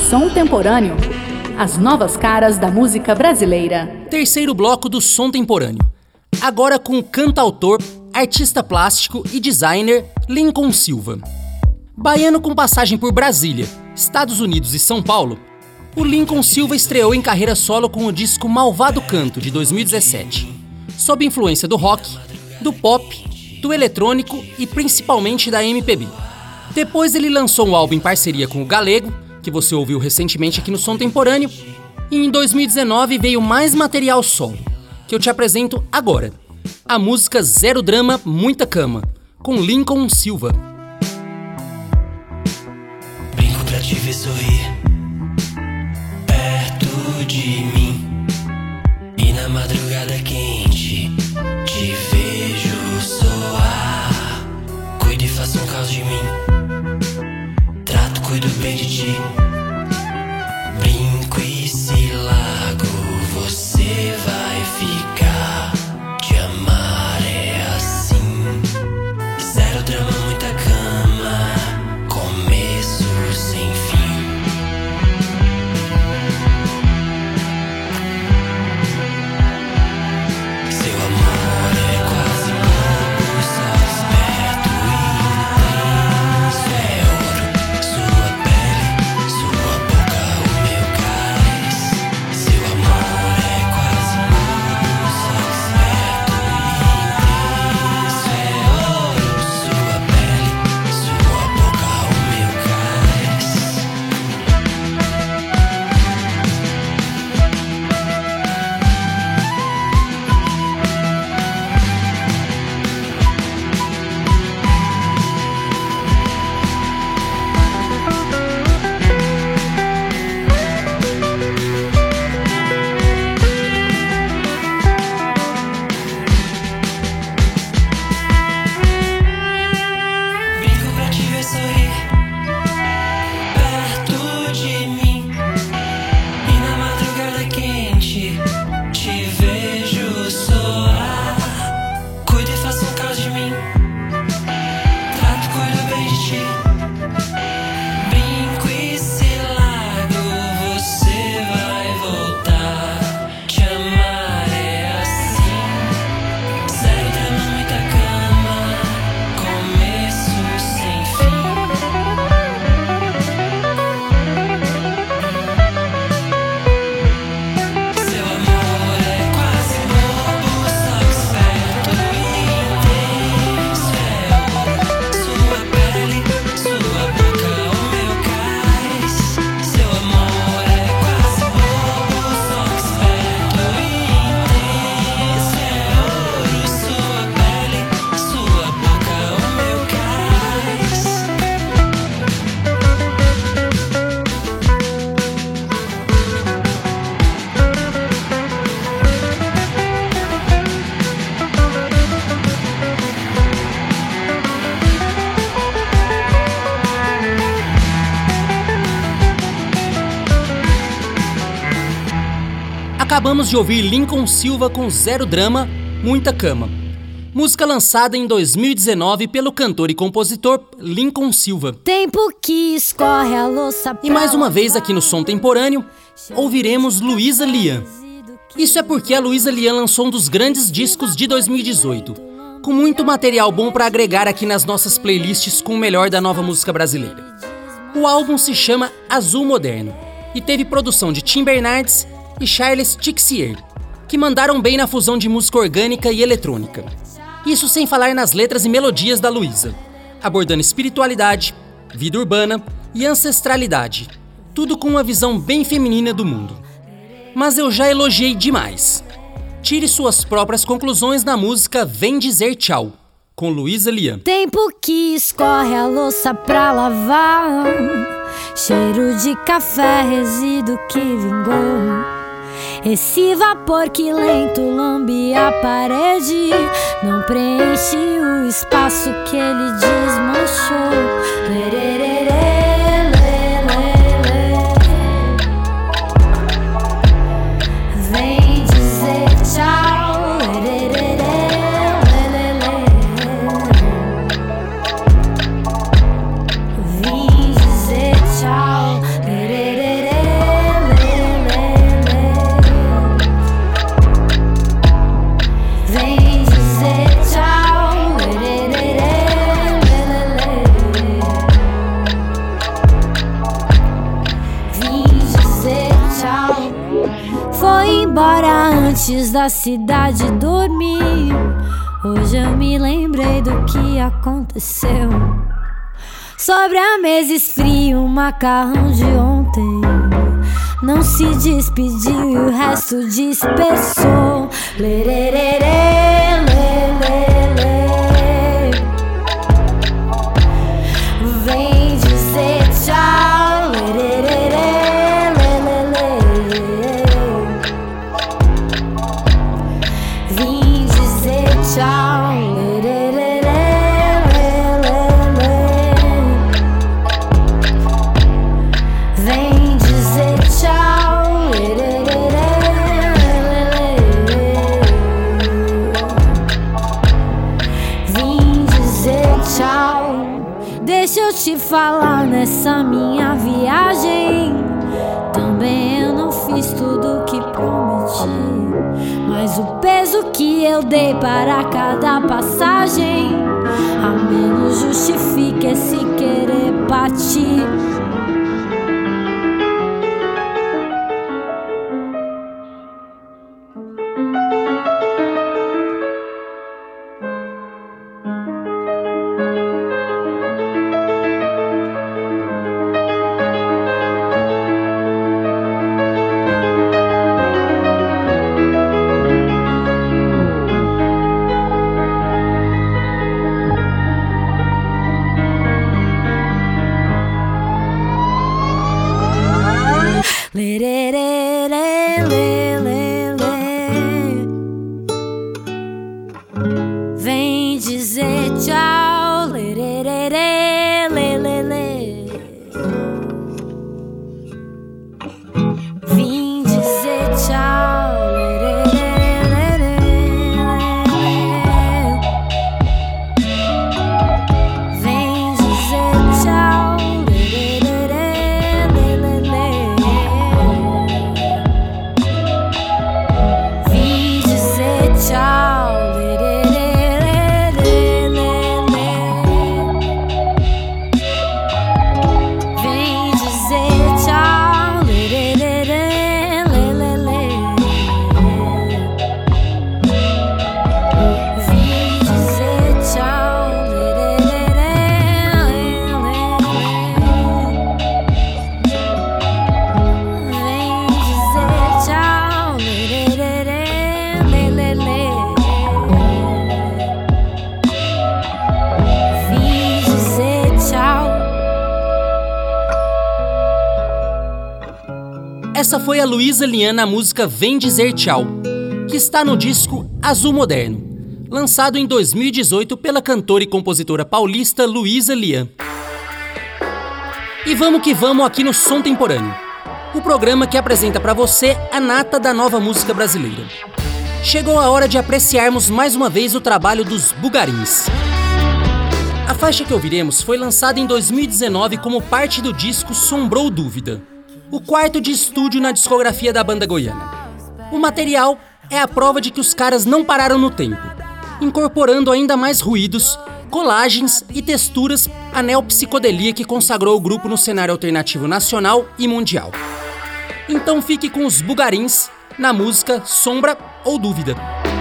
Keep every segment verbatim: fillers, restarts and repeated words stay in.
Som Temporâneo. As novas caras da música brasileira. Terceiro bloco do Som Temporâneo. Agora com o cantautor, artista plástico e designer Lincoln Silva. Baiano com passagem por Brasília, Estados Unidos e São Paulo, o Lincoln Silva estreou em carreira solo com o disco Malvado Canto, de dois mil e dezessete. Sob influência do rock, do pop, do eletrônico e principalmente da M P B. Depois ele lançou um álbum em parceria com o Galego, que você ouviu recentemente aqui no Som Temporâneo, e em dois mil e dezenove veio mais material solo, que eu te apresento agora. A música Zero Drama, Muita Cama, com Lincoln Silva. Brinco pra te ver sorrir perto de mim, e na madrugada quente te vejo soar. Cuido e faço um caos de mim, trato, cuido bem de ti. Brinco e se largo, você vai ficar. Te amar é assim. Zero drama, muita cama, começo sem fim. Seu amor é quase bobo, só esperto e intenso. É ouro, sua pele, sua boca, o meu cálice. Seu amor é quase bobo, só esperto e intenso. É ouro, sua pele, sua boca, o meu cálice. Brinco pra te ver sorrir perto de mim, e na madrugada quente te vejo soar. Cuido e faço um caos de mim, trato, cuido bem de ti. Brinco e se largo, você vai voltar. Te amar é assim. Zero drama, muita cama, começo sem fim. Seu amor é quase bobo, só esperto e intenso. É ouro, sua pele, sua boca, o meu cálice. Seu amor é quase bobo, só esperto e intenso. É ouro, sua pele, sua boca, o meu cálice. Acabamos de ouvir Lincoln Silva com Zero Drama, Muita Cama. Música lançada em dois mil e dezenove pelo cantor e compositor Lincoln Silva. Tempo que escorre a louça pra E mais uma vez aqui no Som Temporâneo, ouviremos Luísa Lian. Isso é porque a Luísa Lian lançou um dos grandes discos de dois mil e dezoito, com muito material bom para agregar aqui nas nossas playlists com o melhor da nova música brasileira. O álbum se chama Azul Moderno e teve produção de Tim Bernardes e Charles Tixier, que mandaram bem na fusão de música orgânica e eletrônica. Isso sem falar nas letras e melodias da Luísa, abordando espiritualidade, vida urbana e ancestralidade, tudo com uma visão bem feminina do mundo. Mas eu já elogiei demais. Tire suas próprias conclusões na música Vem Dizer Tchau, com Luísa Lian. Tempo que escorre a louça pra lavar, cheiro de café, resíduo que vingou. Esse vapor que lento lambe a parede não preenche o espaço que ele desmanchou. Lererê, lê, lê, lê. Vem dizer tchau. Lererê, lê, lê, lê. Vem dizer tchau. Lererê, embora antes da cidade dormir. Hoje eu me lembrei do que aconteceu. Sobre a mesa esfria o macarrão de ontem. Não se despediu e o resto dispersou. Lererê, lelelê. Vem dizer tchau. Lererê, lelelê. Vim dizer tchau. Lererê, lelelê. Vem dizer tchau. Vim dizer tchau. Deixa eu te falar, nessa minha viagem também eu não fiz tudo o que prometi, mas o peso que eu dei para cada passagem ao menos justifica esse querer partir. Vem dizer tchau. Vim dizer tchau. Vem dizer tchau. Vim dizer tchau. Essa foi a Luísa Lian na música Vem Dizer Tchau, que está no disco Azul Moderno, lançado em dois mil e dezoito pela cantora e compositora paulista Luísa Lian. E vamos que vamos aqui no Som Temporâneo, o programa que apresenta para você a nata da nova música brasileira. Chegou a hora de apreciarmos mais uma vez o trabalho dos Bugarins. A faixa que ouviremos foi lançada em dois mil e dezenove como parte do disco Sombrou Dúvida, o quarto de estúdio na discografia da banda goiana. O material é a prova de que os caras não pararam no tempo, incorporando ainda mais ruídos, colagens e texturas à neopsicodelia que consagrou o grupo no cenário alternativo nacional e mundial. Então fique com os Bugarins na música Sombra ou Dúvida.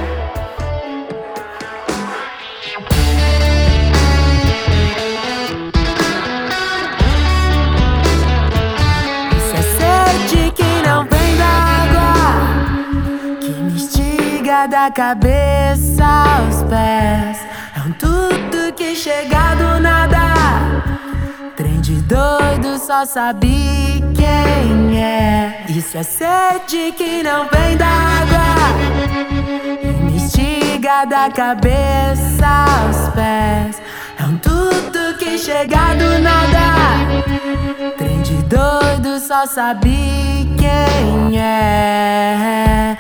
Da cabeça aos pés, é um tudo que chega do nada. Trem de doido, só sabe quem é. Isso é sede que não vem da água, me instiga da cabeça aos pés. É um tudo que chega do nada. Trem de doido, só sabe quem é.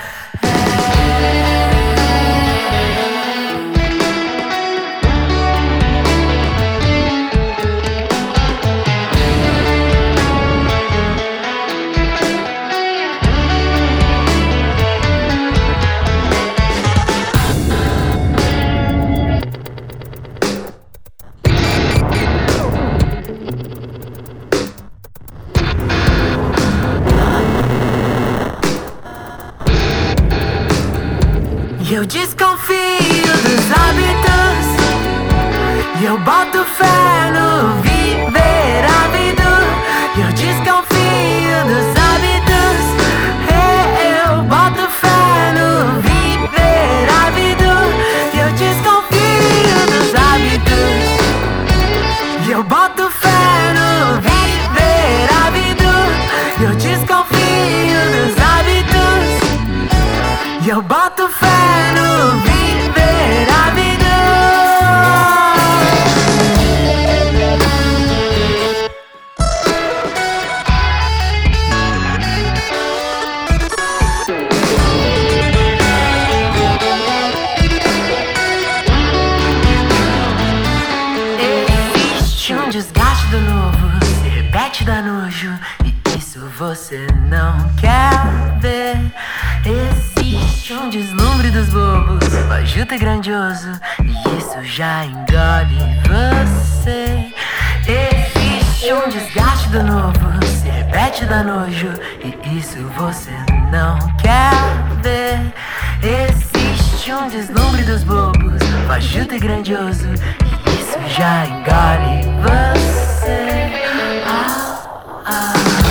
E eu desconfio dos hábitos, e eu boto fé no viver ávido. E eu desconfio dos hábitos, eu boto fé no viver ávido. E eu desconfio dos hábitos, e eu boto fé no viver ávido. E eu desconfio dos hábitos, e eu boto fé no viver ávido. Existe um desgaste do novo, se repete, dá nojo, e isso você não quer ver. Existe um deslumbre dos bobos, fajuto e grandioso, e isso já engole você. Existe um desgaste do novo, se repete, dá nojo, e isso você não quer ver. Existe um deslumbre dos bobos, fajuto e grandioso, e isso já engole você. Ah, ah.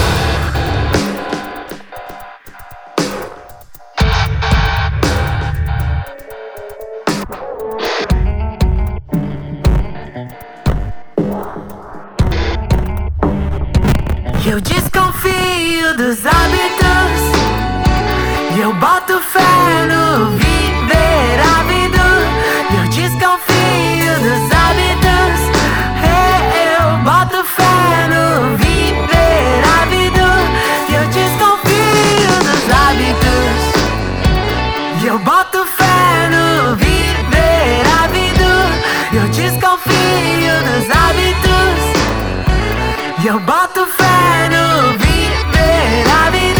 Eu desconfio dos hábitos, e eu boto fé no viver ávido. Eu desconfio dos hábitos, eu boto fé no viver ávido. Eu desconfio dos hábitos, e eu boto fé no viver ávido. Eu desconfio dos hábitos, e eu boto fé no viver ávido.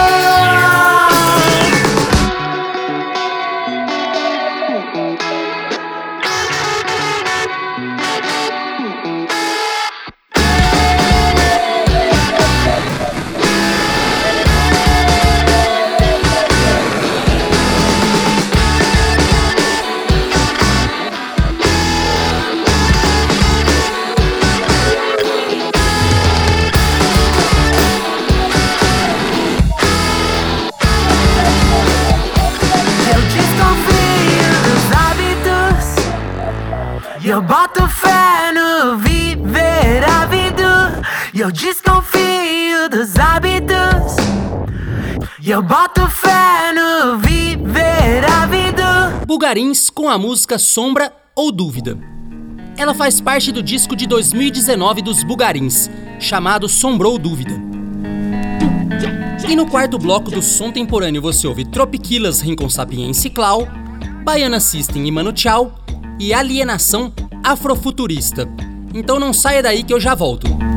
E eu boto fé no viver ávido. E eu desconfio dos hábitos. E eu boto fé no viver ávido. Bugarins com a música Sombra ou Dúvida. Ela faz parte do disco de dois mil e dezenove dos Bugarins, chamado Sombrou Dúvida. E no quarto bloco do Som Temporâneo você ouve Tropiquilas, Rincon Sapiens e Clau, Baiana System e Mano Tchau e Alienação Afrofuturista. Então não saia daí que eu já volto.